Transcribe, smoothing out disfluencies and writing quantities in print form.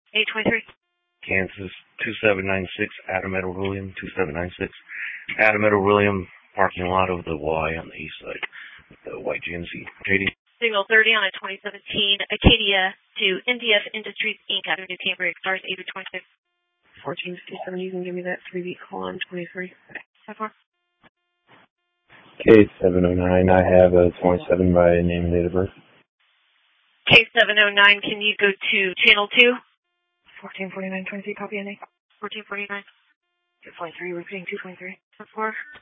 823. Kansas 2796, Adam Edward William, 2796. Adam Edward William, parking lot of the Y on the east side, the white GMC. JD. Signal 30 on a 2017 Acadia to NDF Industries, Inc. out of New Cambridge, stars 826. 1457, you can give me that 3-beat call on 23. So far. K709, I have a 27 by name and date of birth. K709, can you go to channel 2? 1449, 23, copy NA. 1449. 223, repeating 223. 4.